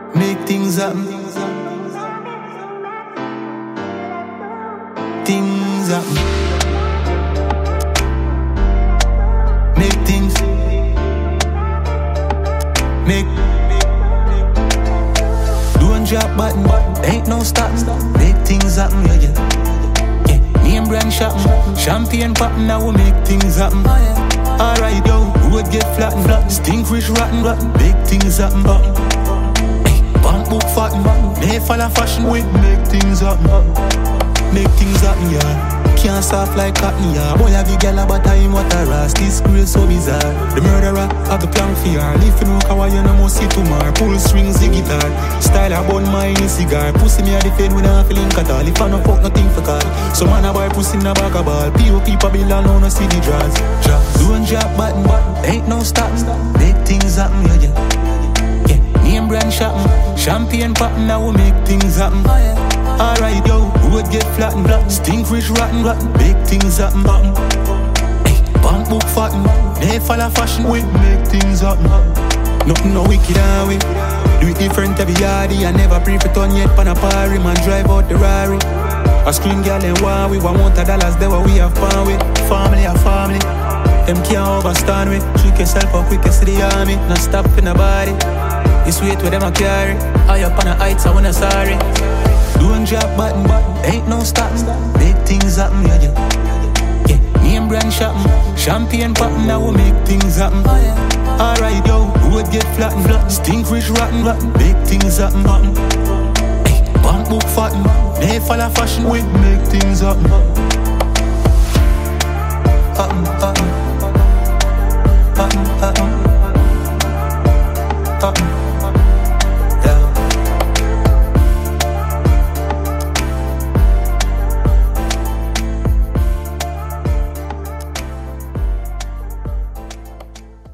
Make things happen. Things happen. Make things. Make. Don't drop button. Ain't no stopping. Make things happen, yeah. Name brand shopping. Champagne popping, now we make things happen. Alright, yo, road get flattened. Stink rich rotten. Big things happen. Bank book fatten. May fall a fashion. We make things happen. Make things happen, yeah. Can't soft like cotton, yeah. Boy, have you girl about time, what a ras. This grill so bizarre. The murderer have the plan for her. Leave no kawa, you no more see tomorrow. Pull strings, the guitar. Style about mine, cigar. Pussy me a defend when I'm feeling cut all. If I no fuck, nothing for call. So man a buy pussy in a bag of ball. P.O.P. Babylon, no see the draws. Don't drop button, ain't no stopping. Make things happen, yeah. Name brand shopping. Champagne popping, now we make things happen. Alright, yo, road get flattened. Stink rich rotten. Big things happen. Bank book fatten. They fall a fashion. We make things happen. Nothing no wicked and we do it different every yardy. I never pre-return yet pan a party. Man drive out the Rari. A screen girl and one we want $100 there where we have fun with. Family a family. Them can't overstand with. Trick yourself up quick as the army. Not stop in the body. This weight where them a carry. High up on the heights I wanna sorry. Don't drop button, ain't no stopping. Make things happen, yeah. Name brand shopping. Champagne popping, now we make things happen. Alright, yo, road get flattened. Stink rich rotten. Big things happen. Bank book fatten. They fall a fashion. We make things happen. Happen.